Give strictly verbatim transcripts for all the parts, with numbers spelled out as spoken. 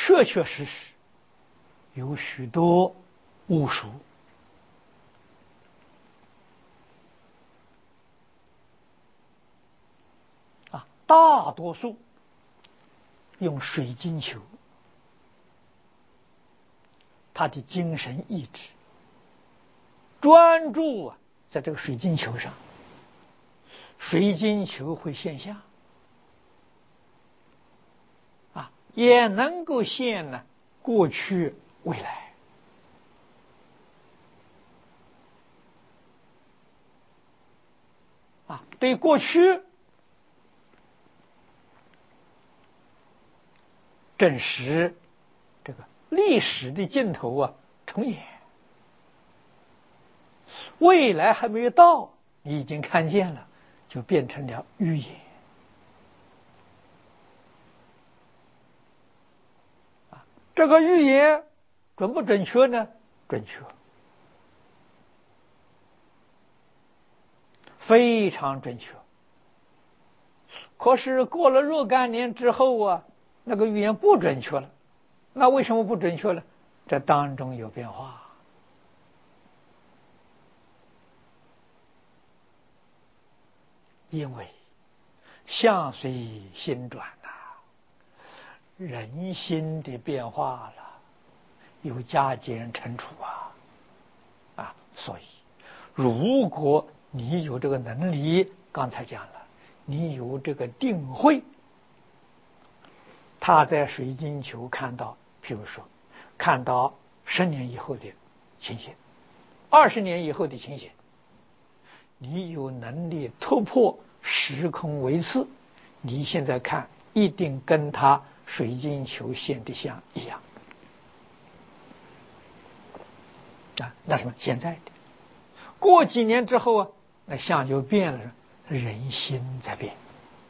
确确实实有许多巫术啊，大多数用水晶球，他的精神意志专注啊，在这个水晶球上，水晶球会现象啊，也能够现呢过去未来啊，对过去证实这个历史的尽头啊重演，未来还没有到，你已经看见了，就变成了预言啊。这个预言准不准确呢？准确，非常准确。可是过了若干年之后啊，那个预言不准确了。那为什么不准确了？这当中有变化。因为相随心转呐、啊，人心的变化了，有加减乘除啊啊，所以如果你有这个能力，刚才讲了，你有这个定慧，他在水晶球看到，譬如说看到十年以后的情形，二十年以后的情形，你有能力突破时空维次，你现在看一定跟他水晶球现的像一样啊。那什么？现在的过几年之后啊，那相就变了，人心在变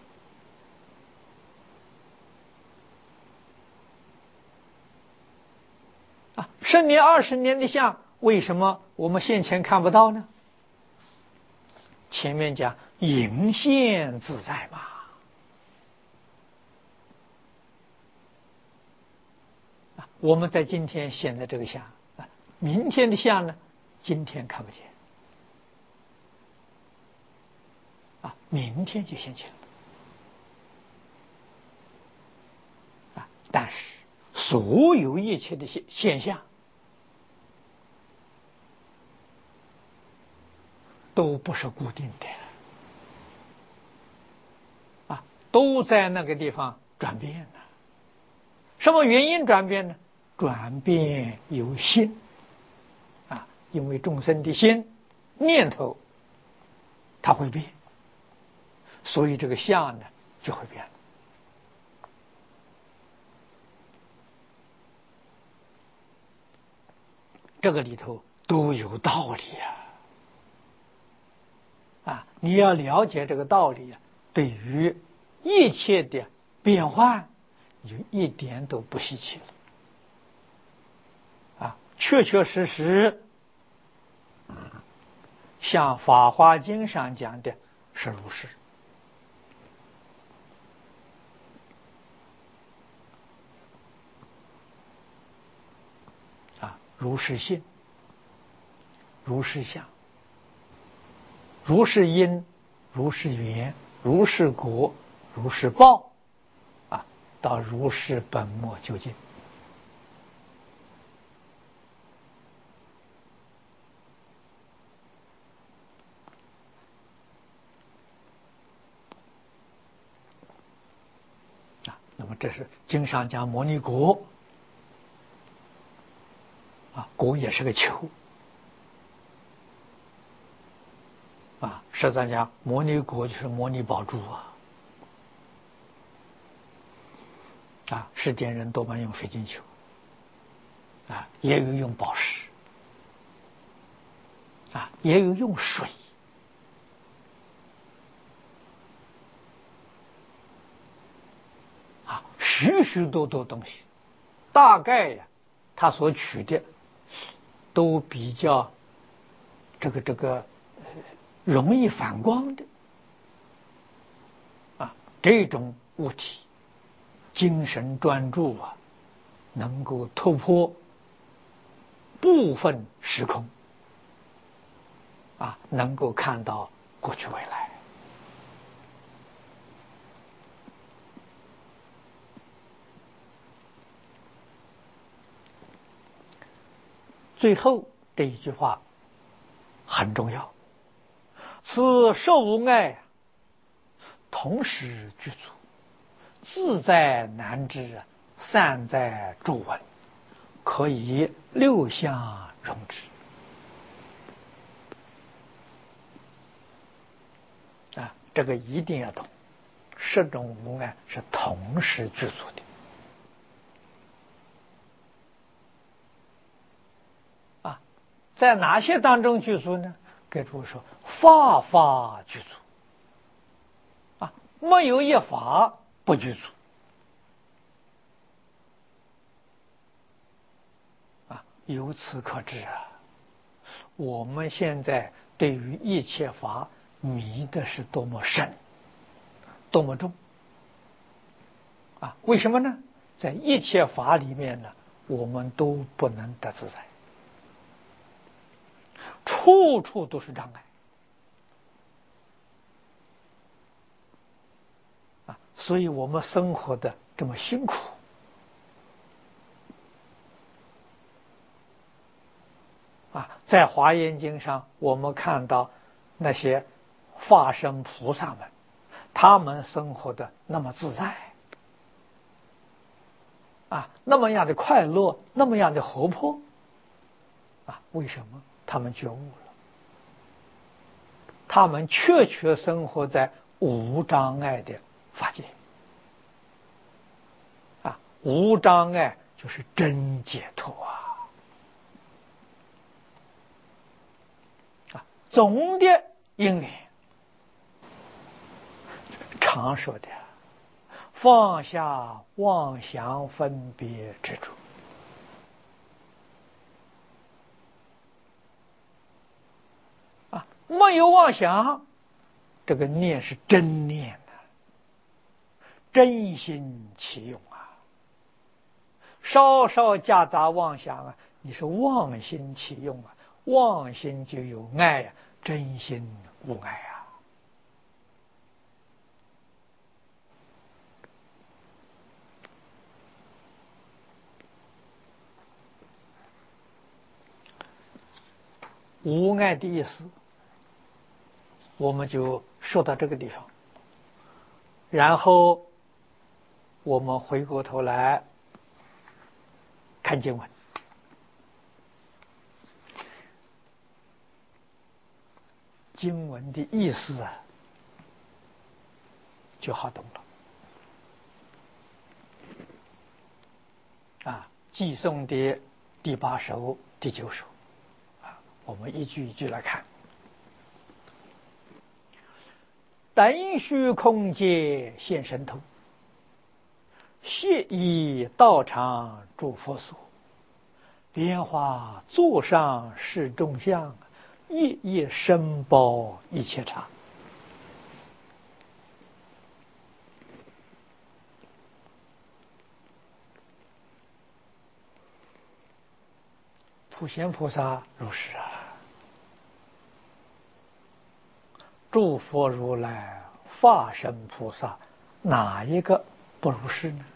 啊。十年、二十年的相，为什么我们现前看不到呢？前面讲隐现自在嘛。我们在今天现在这个相啊，明天的相呢，今天看不见啊，明天就现前了啊。但是所有一切的现现象都不是固定的啊，都在那个地方转变呢。什么原因转变呢？转变有心啊，因为众生的心念头它会变，所以这个相呢就会变了。这个里头都有道理呀、啊，啊，你要了解这个道理啊，对于一切的变换，你就一点都不稀奇了。啊，确确实实，像《法华经》上讲的是如是。啊，如是性，如是相，如是因，如是缘，如是果，如是报，啊，到如是本末究竟。那么这是经上讲摩尼国啊，国也是个球啊，实在讲摩尼国就是摩尼宝珠啊啊，世间人多半用水晶球啊，也有用宝石啊，也有用水啊，许许多多东西，大概呀，他所取的都比较这个这个容易反光的啊，这种物体，精神专注啊， 能够突破部分时空，啊，能够看到过去未来。最后这一句话很重要，此受无碍，同时具足，自在难知，散在诸文，可以六相容之。啊，这个一定要懂，十种无碍是同时具足的。啊，在哪些当中具足呢？给诸位说，法法具足。啊，没有一法不具足。啊，由此可知啊，我们现在对于一切法迷的是多么深，多么重啊！为什么呢？在一切法里面呢，我们都不能得自在，处处都是障碍啊！所以我们生活的这么辛苦啊！在华严经上，我们看到那些化身菩萨们，他们生活的那么自在啊，那么样的快乐，那么样的活泼啊！为什么？他们觉悟了，他们确确生活在无障碍的法界啊！无障碍就是真解脱啊！啊，总的因缘，常说的放下妄想分别执着啊，没有妄想，这个念是真念的，真心其用啊。稍稍夹杂妄想啊，你是妄心起用啊，妄心就有爱啊，真心无爱啊。无爱的意思，我们就说到这个地方，然后我们回过头来看经文。经文的意思啊，就好懂了。啊，寄诵的第八首、第九首，啊，我们一句一句来看。等虚空界现神通，谢以道场诸佛所，莲花座上是众相，夜夜深包一切刹。普贤菩萨如是啊，诸佛如来、化身菩萨，哪一个不如是呢？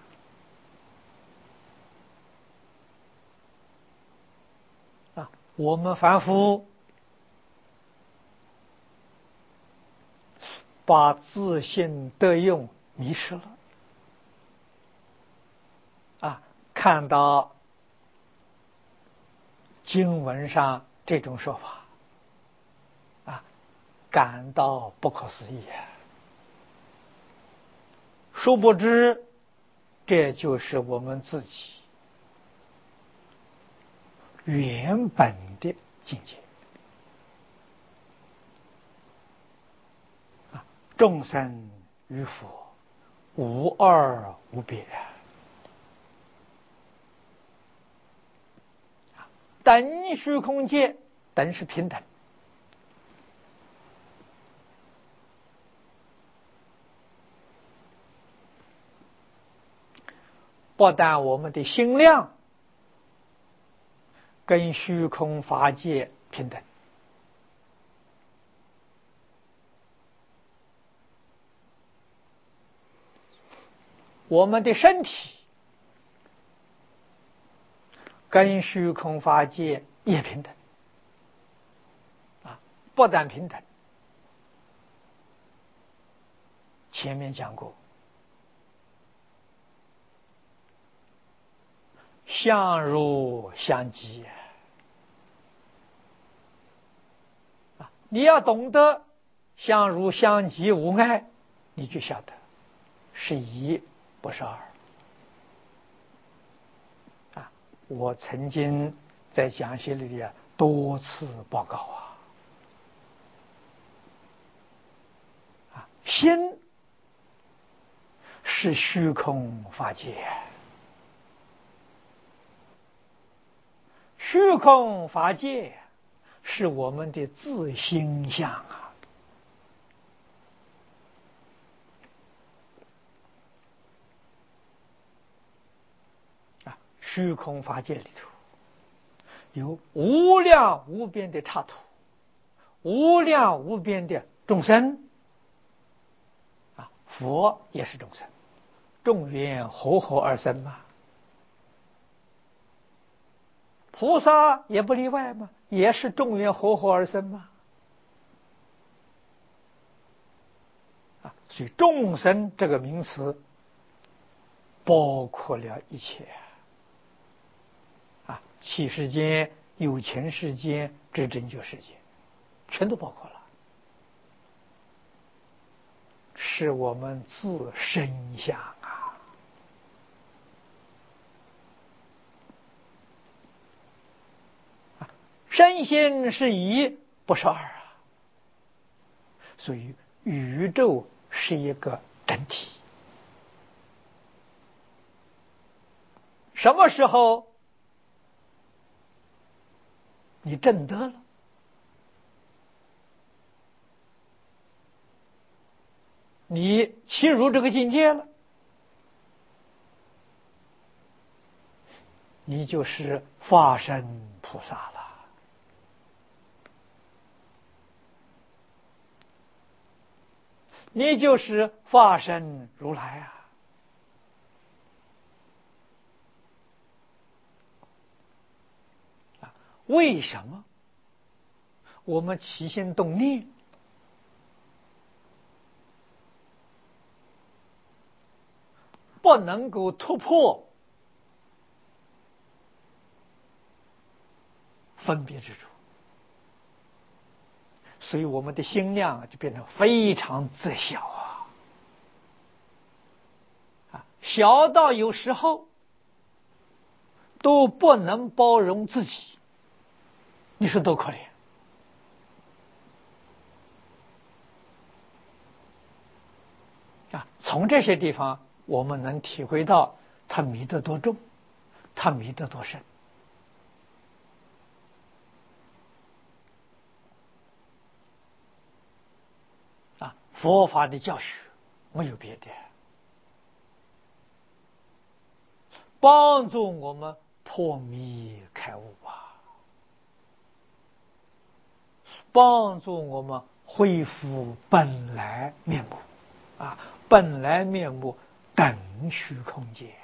啊，我们凡夫把自信得用迷失了啊！看到经文上这种说法啊，感到不可思议啊！殊不知，这就是我们自己原本的境界啊！众生与佛无二无别，等虚空界，等是平等， 不但我们的心量跟虚空法界平等，我们的身体跟虚空法界也平等啊，不但平等，前面讲过，相如相即啊，你要懂得相如相即无碍，你就晓得是一不是二啊。我曾经在讲习里啊多次报告啊，啊，心是虚空法界，虚空法界是我们的自心相啊。啊，虚空法界里头有无量无边的刹土，无量无边的众生啊，佛也是众生，众缘和合而生嘛，菩萨也不例外嘛，也是众缘和合而生嘛。啊，所以众生这个名词包括了一切啊，器世间、有情世间、至真觉世间，全都包括了，是我们自身相啊。身心是一，不是二啊。所以宇宙是一个整体。什么时候你证得了，你契入这个境界了，你就是化身菩萨了。你就是化身如来啊！啊，为什么我们起心动念不能够突破分别之处？所以我们的心量就变得非常之小啊！啊，小到有时候都不能包容自己，你说多可怜啊！从这些地方我们能体会到他迷得多重，他迷得多深啊！佛法的教学没有别的，帮助我们破迷开悟啊，帮助我们恢复本来面目啊，本来面目等虚空界，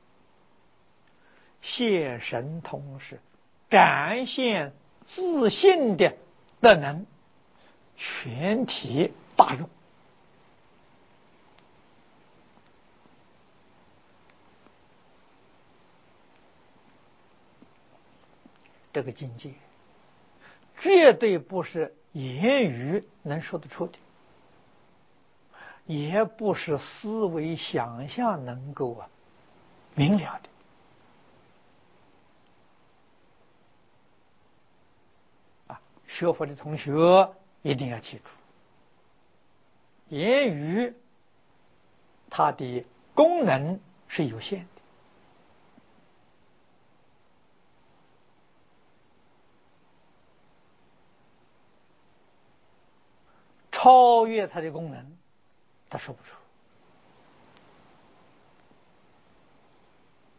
现神通是展现自信的德能，全体大用。这个境界绝对不是言语能说得出的，也不是思维想象能够啊明了的啊！学佛的同学一定要记住，言语它的功能是有限的，超越它的功能，它说不出。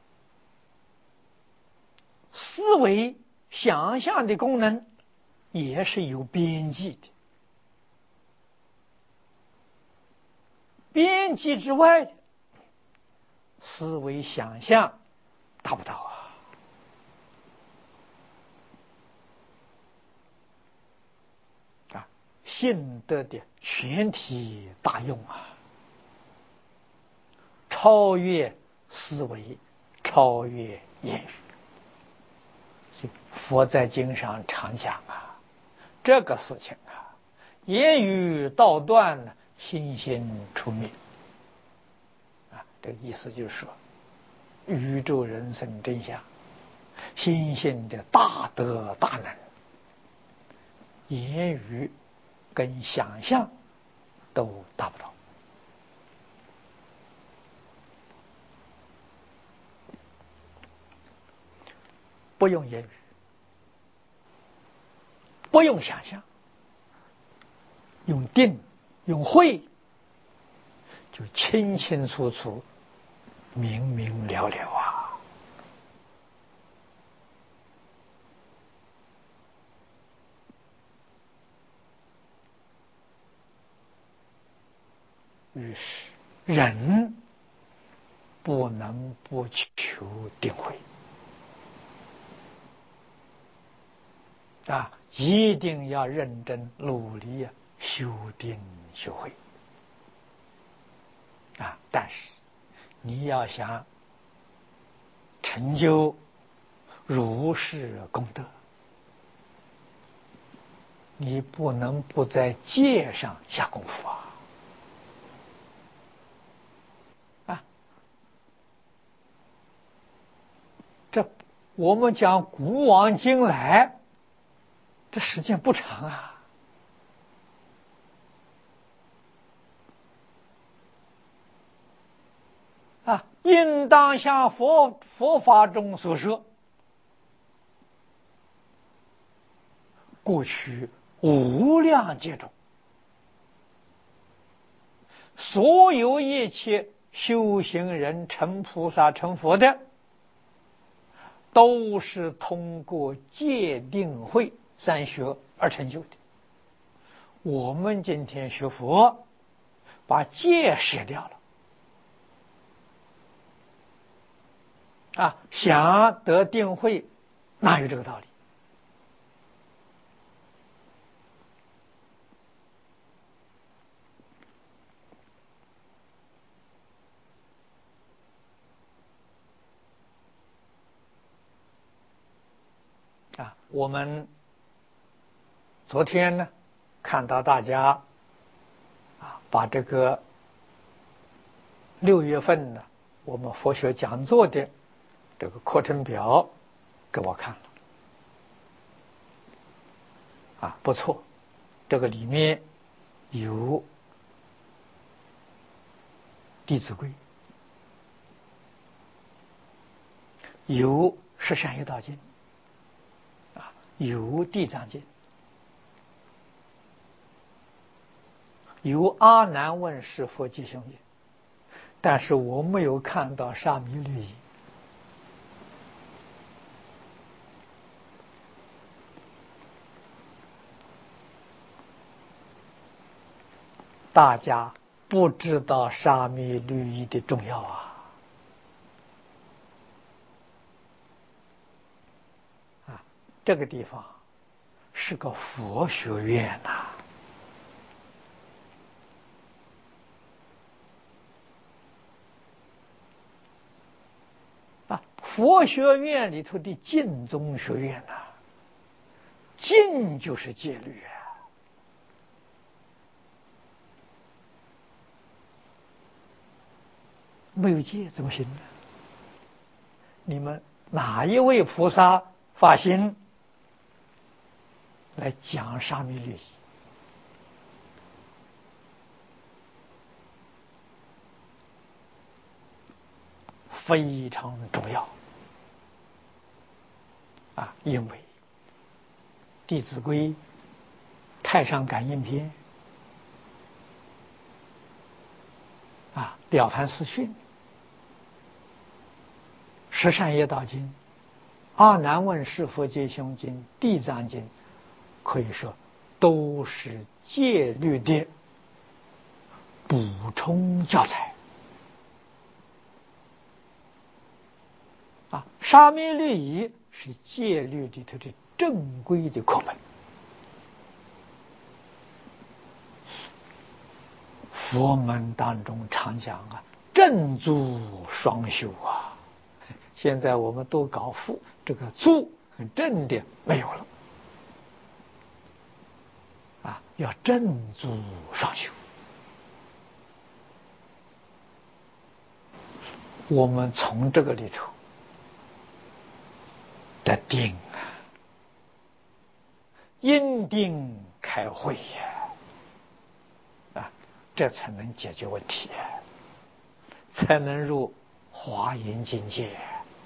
维想象的功能也是有边际的，边际之外的思维想象达不到啊。啊，信德的全体大用啊，超越思维，超越言语。佛在经上常讲啊，这个事情啊，言语道断呢，心心出灭啊。这个意思就是说，宇宙人生真相，心性的大德大能，言语跟想象都达不到。不用言语，不用想象，用定用慧，就清清楚楚明明了了啊。于是人不能不求定慧啊，一定要认真努力啊，修定修慧啊。但是你要想成就如是功德，你不能不在戒上下功夫啊！啊，这我们讲古往今来，这时间不长啊。啊，应当像佛佛法中所说，过去无量劫中，所有一切修行人成菩萨成佛的，都是通过戒定慧三学而成就的。我们今天学佛，把戒舍掉了啊，想得定慧，哪有这个道理？啊，我们昨天呢，看到大家啊，把这个六月份呢，我们佛学讲座的这个课程表给我看了，啊，不错，这个里面有《弟子规》，有《十善业道经》，啊，有《地藏经》，有《阿难问事佛吉凶业》，但是我没有看到沙弥律仪。大家不知道沙弥律仪的重要啊！啊，这个地方是个佛学院呐、啊！啊，佛学院里头的净宗学院呐、啊，净就是戒律啊。没有戒怎么行呢？你们哪一位菩萨发心来讲沙弥律仪？非常重要啊！因为《弟子规》《太上感应篇》啊，《了凡四训》《十善业道经》 阿难问释佛戒胸经、地藏经，可以说都是戒律的补充教材啊。沙弥律仪是戒律里头的正规的课本。佛门当中常讲啊，正足双修啊。现在我们都搞副，这个足和正的没有了啊，要正足双修。我们从这个里头得定啊，因定开慧呀，啊，这才能解决问题，才能入华严境界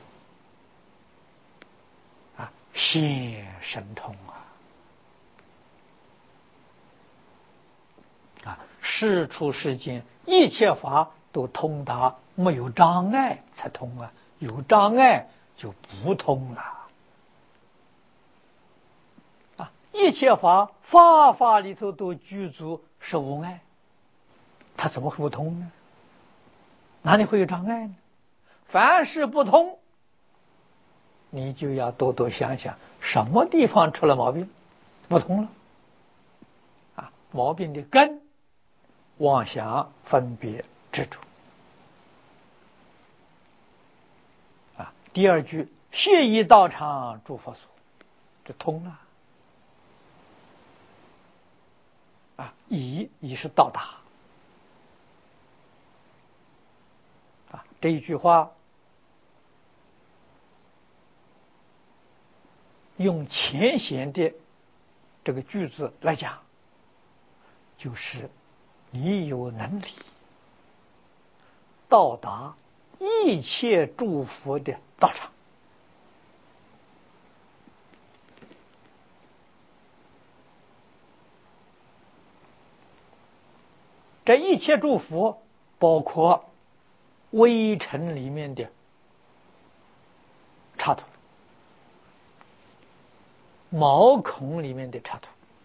啊，现神通啊！啊，世出世间一切法都通达，没有障碍才通啊，有障碍就不通了啊！一切法法法里头都具足十无碍，它怎么会不通呢？哪里会有障碍呢？凡事不通，你就要多多想想什么地方出了毛病，不通了啊！毛病的根，妄想分别执着啊。第二句，谢意道场诸佛所，这通了啊。以以是到达啊，这一句话用浅显的这个句子来讲，就是你有能力到达一切诸佛的道场这一切诸佛包括微尘里面的刹土，毛孔里面的刹土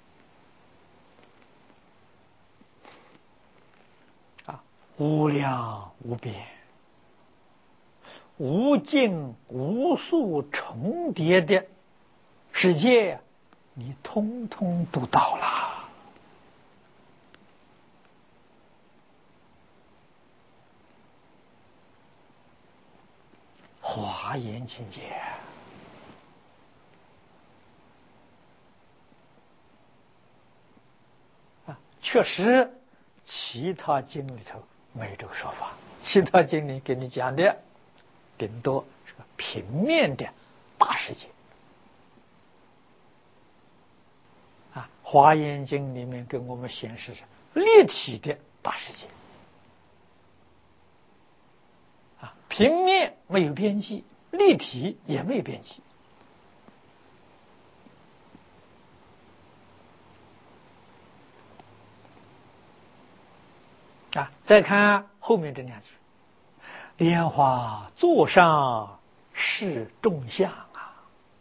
啊，无量无边无尽无数重叠的世界，你通通都到了。华严境界啊，确实其他经里头没这个说法，其他经里给你讲的顶多是个平面的大世界啊，华严经里面给我们显示是立体的大世界啊，平面没有边际，立体也没有边际啊。再看后面这两句，莲花座上是众相啊，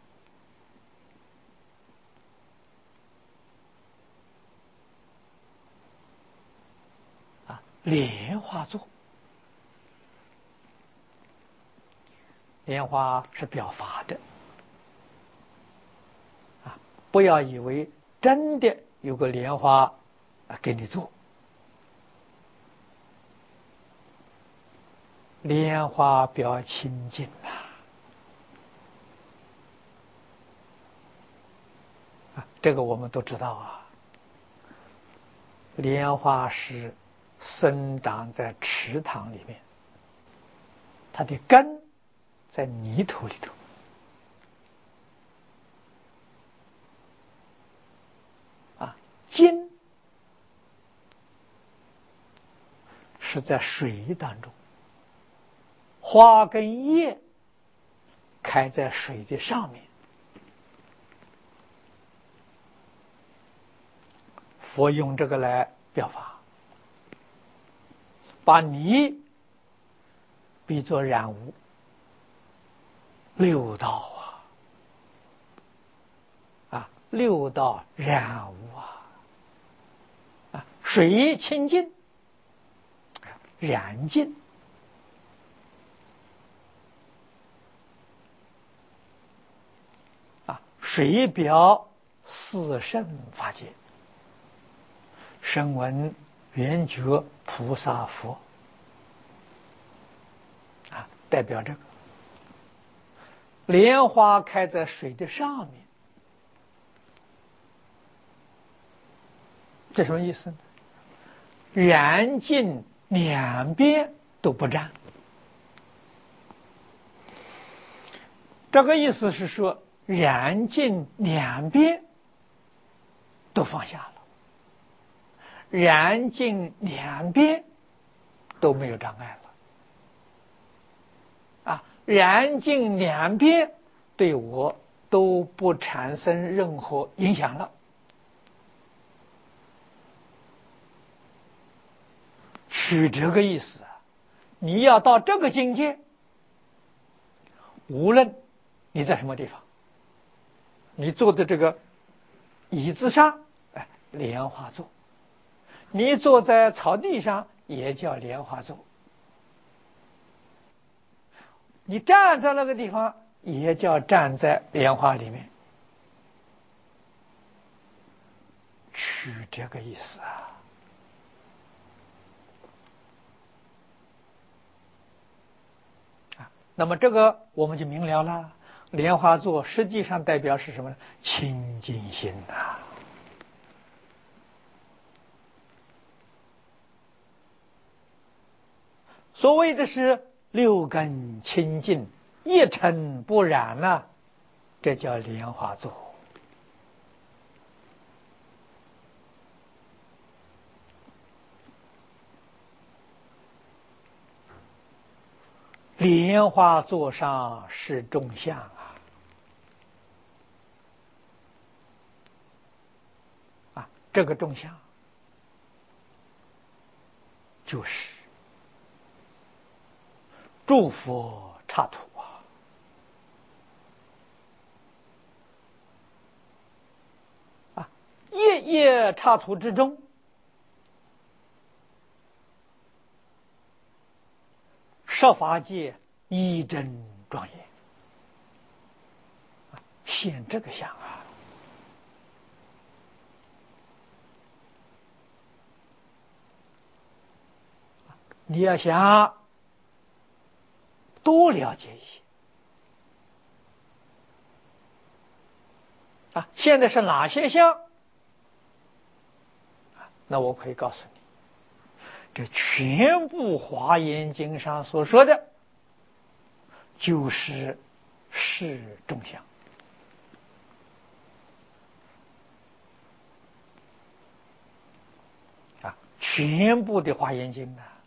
啊，莲花座，莲花是表法的啊，不要以为真的有个莲花啊给你做。莲花表清净呐、啊，这个我们都知道啊。莲花是生长在池塘里面，它的根在泥土里头啊，茎是在水当中，花跟叶开在水的上面。佛用这个来表法，把泥比作染污，六道啊， 六道染污啊！啊，水清净，染净。啊，水表四圣法界，声闻缘觉菩萨佛。啊，代表这个莲花开在水的上面，这什么意思呢？染净两边都不沾。这个意思是说，染净两边都放下了，染净两边都没有障碍了。啊，染净两边对我都不产生任何影响了。取这个意思啊，你要到这个境界，无论你在什么地方，你坐的这个椅子上，哎，莲花座；你坐在草地上，也叫莲花座；你站在那个地方，也叫站在莲花里面。取这个意思啊。那么这个我们就明了了，莲花座实际上代表是什么呢？清净心呐、啊。所谓的是六根清净，一尘不染呐、啊，这叫莲花座。莲花座上是众相啊！啊，这个众相就是诸佛刹土啊！啊，夜夜刹土之中，设法界一真庄严，现这个相啊！你要想多了解一些啊，现在是哪些相？那我可以告诉你，这全部华严经上所说的，就是是众相。啊，全部的华严经啊，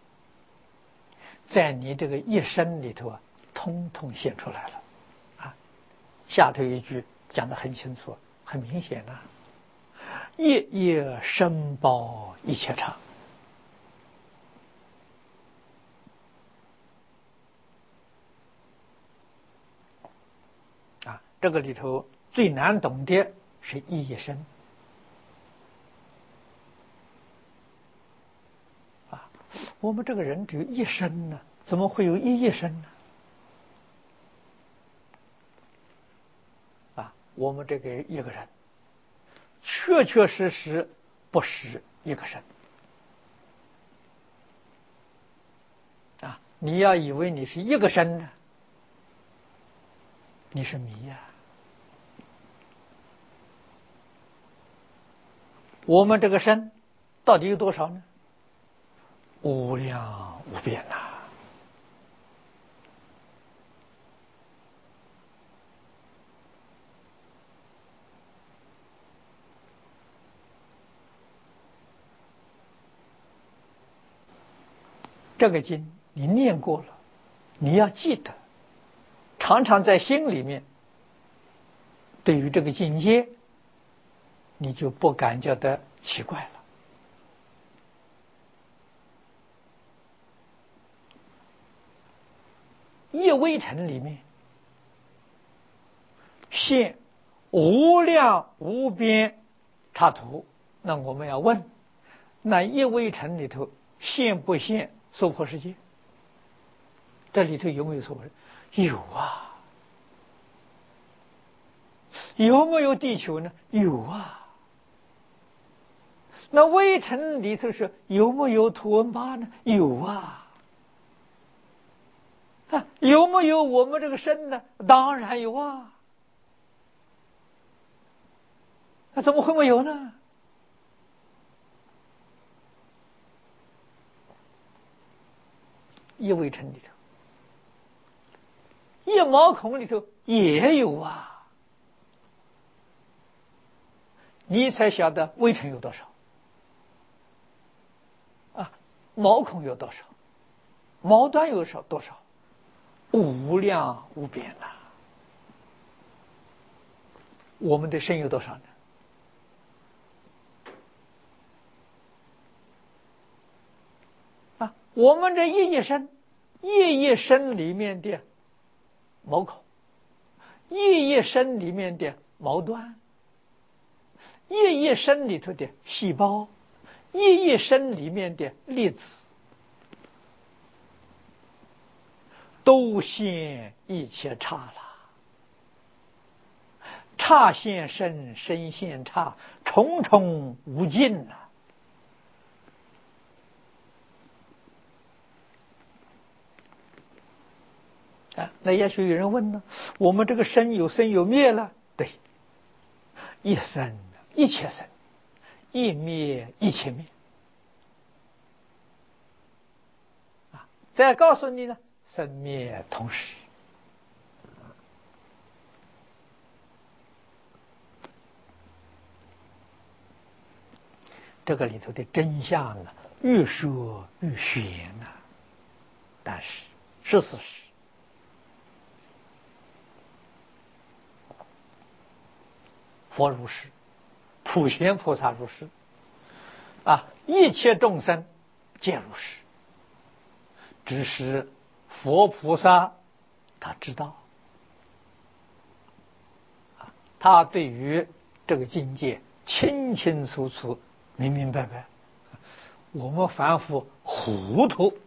在你这个一生里头啊，通通现出来了。啊，下头一句讲得很清楚，很明显了、啊。夜夜深包一切场。啊，这个里头最难懂的是一生。啊，我们这个人只有一生呢，怎么会有一一生呢？啊，我们这个一个人，确确实实不是一个身。啊，你要以为你是一个身呢，你是迷呀、啊。我们这个身到底有多少呢？无量无边呐、啊！这个经你念过了，你要记得，常常在心里面。对于这个境界，你就不感觉到奇怪了。一微尘里面现无量无边刹土。那我们要问，那一微尘里头现不现娑婆世界？这里头有没有娑婆世界？有啊。有没有地球呢？有啊。那微尘里头是有没有图文巴呢？有啊。啊，有没有我们这个身呢？当然有啊。那怎么会没有呢？一微尘里头，一毛孔里头也有啊。你才晓得微尘有多少啊，毛孔有多少，毛端有少多少，无量无边呐、啊。我们的身有多少呢？啊，我们这一一身，一一身里面的毛孔，一一身里面的毛端，一一身里头的细胞，一一身里面的粒子，都现一切刹了。刹现身，身现刹，重重无尽呐、啊！啊，那也许有人问呢，我们这个身有生有灭了？对，一生一切生，一灭一切灭。啊，再告诉你呢，生灭同时。这个里头的真相呢，越说越玄呐、啊。但是是事实。佛如是，普贤菩萨如是，啊，一切众生皆如是。只是佛菩萨他知道，他对于这个境界清清楚楚、明明白白。我们凡夫糊涂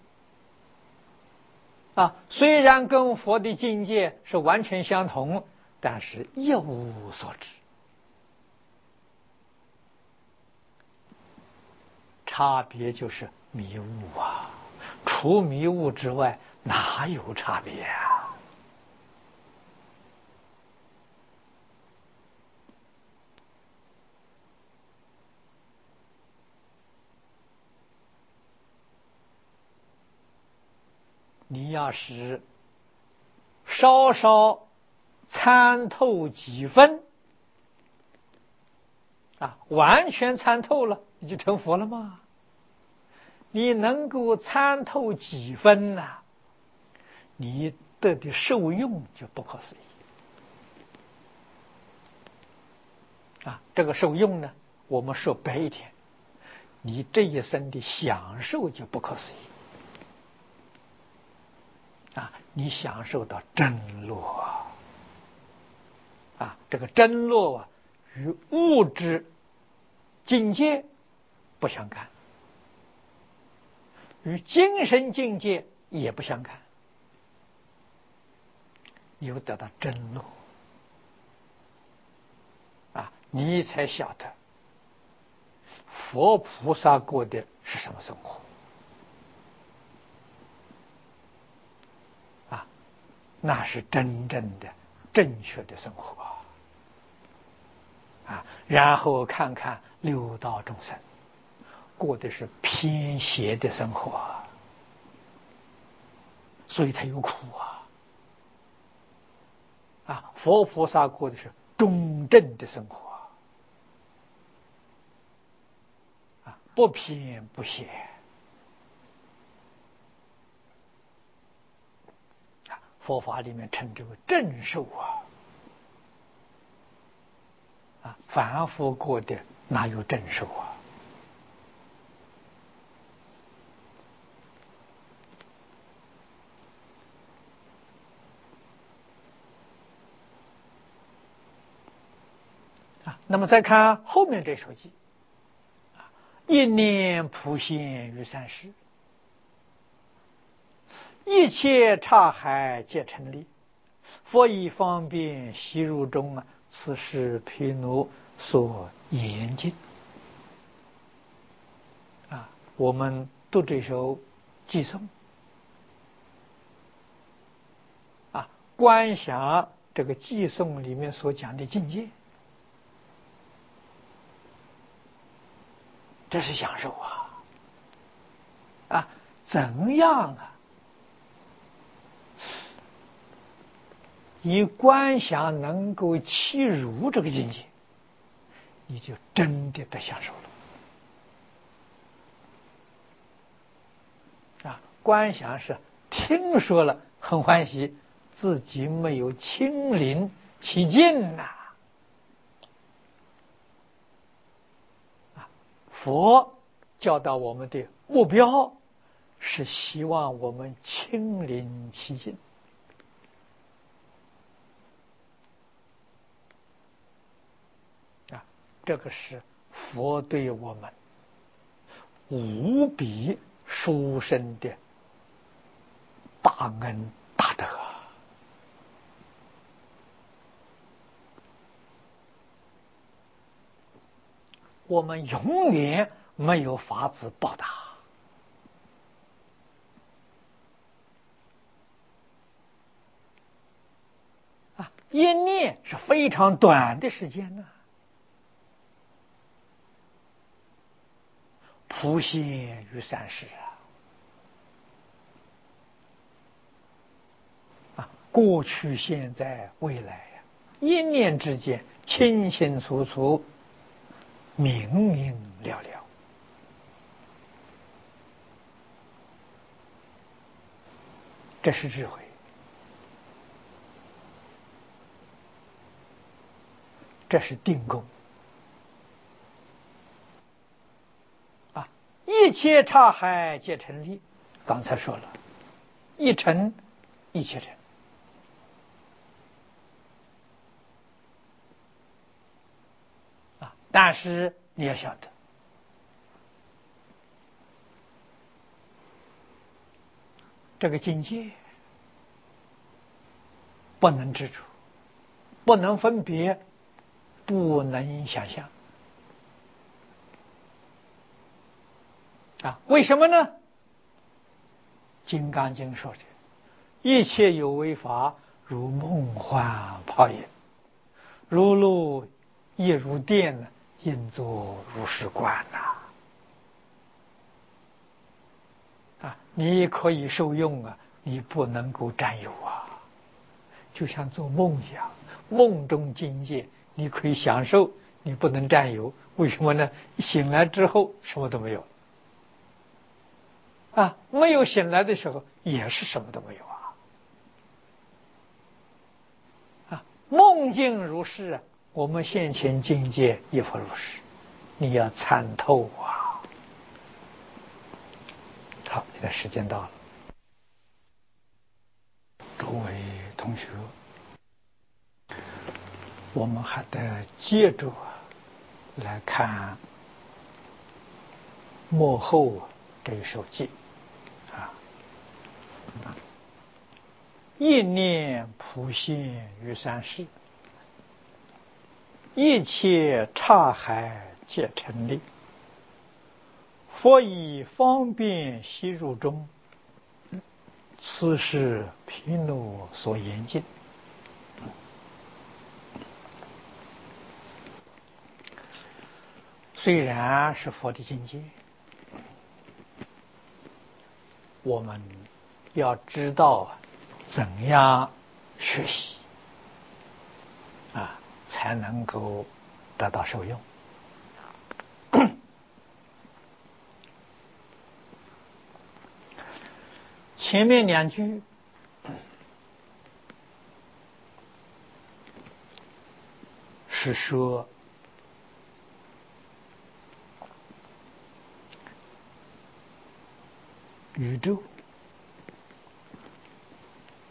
啊，虽然跟佛的境界是完全相同，但是一无所知。差别就是迷雾啊，除迷雾之外，哪有差别啊？你要是稍稍参透几分啊，完全参透了，你就成佛了吗？你能够参透几分呢、啊？你得的受用就不可思议啊！这个受用呢，我们说白一点，你这一生的享受就不可思议啊！你享受到真乐啊！这个真乐啊，与物质境界不相干，与精神境界也不相干，你会得到真乐啊！你才晓得佛菩萨过的是什么生活啊！那是真正的正确的生活啊！然后看看六道众生过的是偏邪的生活，所以才有苦啊！啊，佛菩萨过的是中正的生活啊，不偏不邪啊，佛法里面称之为正受啊！啊，凡夫过的哪有正受啊？ 啊，那么再看后面这首偈，啊，一念普现于三世，一切刹海皆成立，佛以方便悉入中啊，此是毗卢所严禁。啊，我们读这首偈颂，啊，观想这个偈颂里面所讲的境界，这是享受啊！啊，怎样啊？以观想能够契入这个境界，你就真的得享受了。啊，观想是听说了很欢喜，自己没有亲临其境呐。啊，佛教导我们的目标是希望我们亲临其境。啊，这个是佛对我们无比殊胜的大恩大德。我们永远没有法子报答。啊，一念是非常短的时间呢、啊。普现于三世啊！啊，过去、现在、未来呀、啊，一念之间，清清楚楚，明明了了。这是智慧，这是定功啊！一切刹海皆成立。刚才说了，一成一切成。啊，但是你要晓得，这个境界不能执着，不能分别，不能想象。啊，为什么呢？《金刚经》说的，一切有为法，如梦幻泡影，如露亦如电，应作如是观呐。啊，你可以受用啊，你不能够占有啊。就像做梦一样，梦中境界你可以享受，你不能占有。为什么呢？醒来之后什么都没有。啊，没有醒来的时候也是什么都没有啊！啊，梦境如是啊，我们现前境界亦复如是，你要参透啊！好，现在时间到了，各位同学，我们还得接着来看幕后这一首偈。一念普现于三世，一切刹海皆成立，佛以方便悉入中，此是毗卢所严禁。虽然是佛的境界，我们要知道怎样学习啊，才能够得到受用。前面两句是说宇宙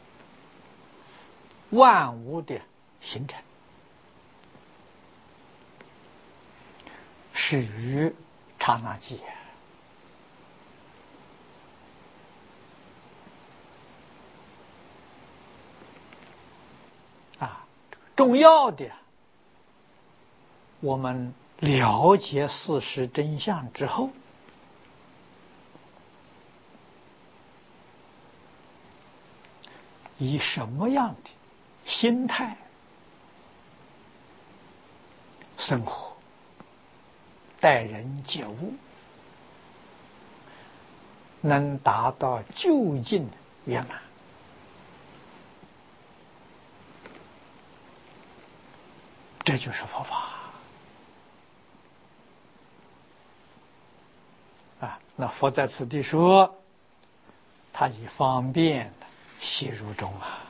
万物的形成始于刹那界。啊，重要的，我们了解事实真相之后，以什么样的心态生活、待人接物，能达到究竟圆满。这就是佛法啊！那佛在此地说，他以方便悉入中啊！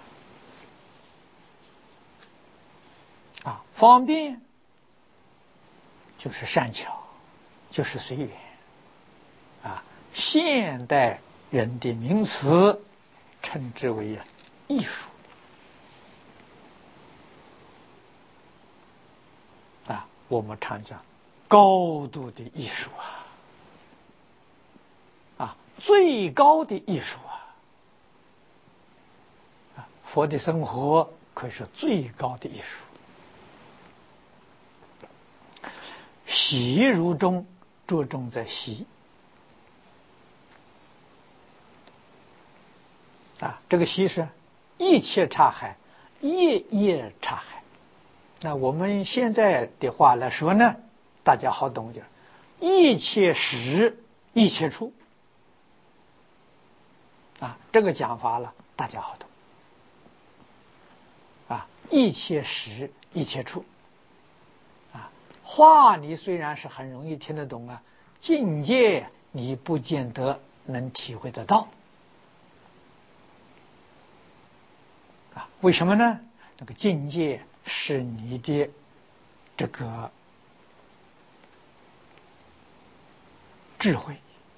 啊，方便就是善巧，就是随缘啊！现代人的名词称之为艺术。啊，我们常讲高度的艺术啊，啊，最高的艺术啊，啊，佛的生活可以是最高的艺术。习如中，着重在习啊，这个习是一切刹海，夜夜刹海。那我们现在的话来说呢，大家好懂点，一切时一切处啊，这个讲法了，大家好懂啊，一切时一切处啊，话你虽然是很容易听得懂啊，境界你不见得能体会得到啊，为什么呢？那个境界是你的这个智慧，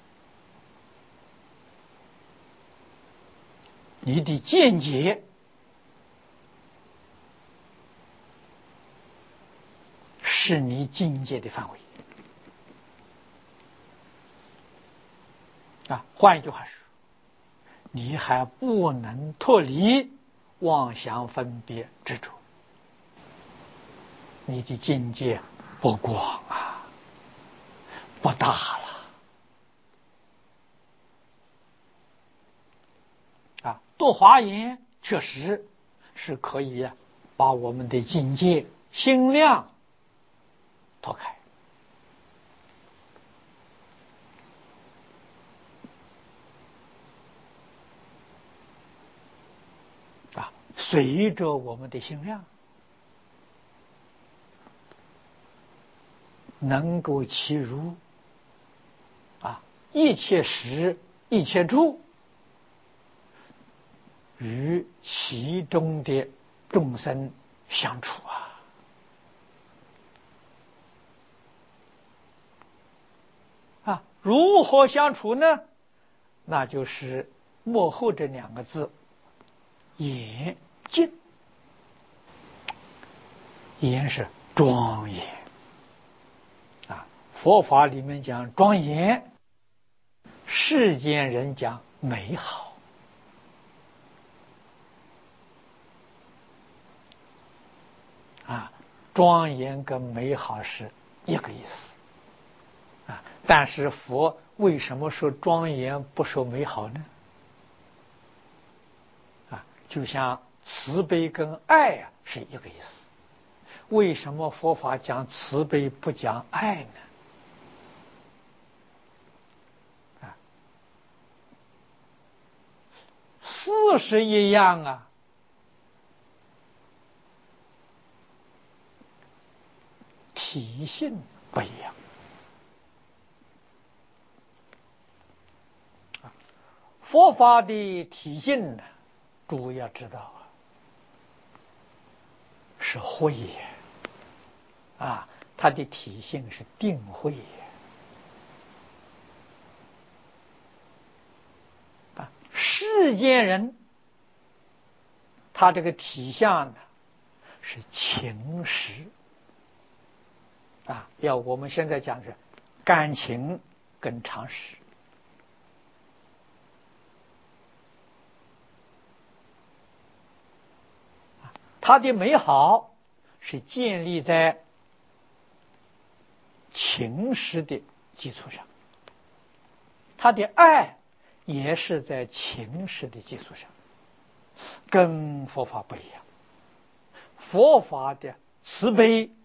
你的见解是你境界的范围啊。换一句话说，你还不能脱离妄想分别执着，你的境界不广啊，不大了啊。读华严确实是可以把我们的境界心量拓开啊，随着我们的心量能够契入啊，一切时一切处与其中的众生相处啊。啊，如何相处呢？那就是幕后这两个字，严静。严是庄严啊，佛法里面讲庄严，世间人讲美好啊，庄严跟美好是一个意思啊。但是佛为什么说庄严不说美好呢？啊，就像慈悲跟爱啊是一个意思。为什么佛法讲慈悲不讲爱呢？啊，事实一样啊，体性不一样。佛法的体性呢，诸位要知道啊，是慧啊，它的体性是定慧啊。世间人他这个体相呢是情识啊，要我们现在讲是感情跟常识。它的美好是建立在情识的基础上，它的爱也是在情识的基础上，跟佛法不一样。佛法的慈悲